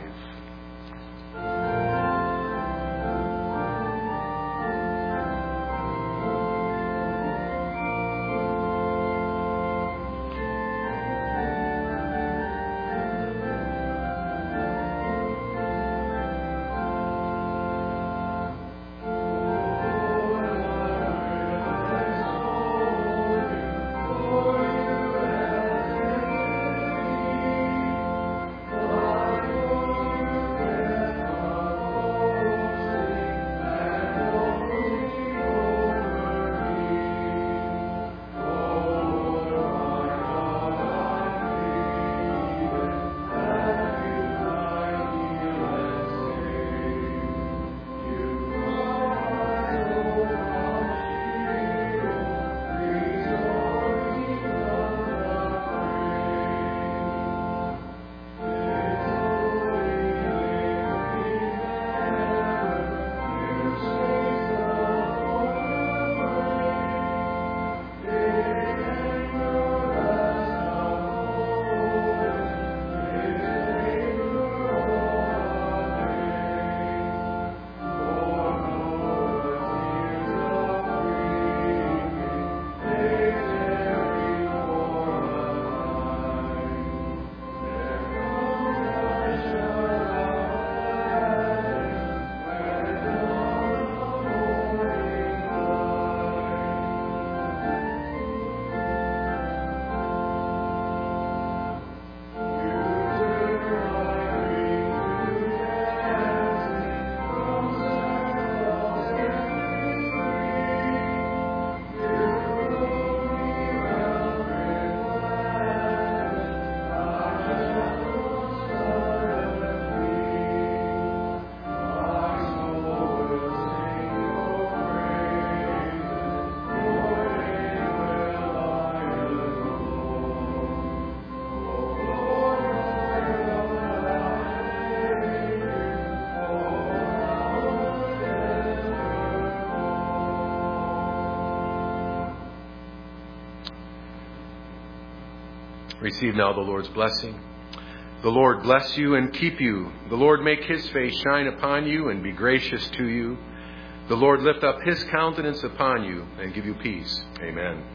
Receive now the Lord's blessing. The Lord bless you and keep you. The Lord make his face shine upon you and be gracious to you. The Lord lift up his countenance upon you and give you peace. Amen.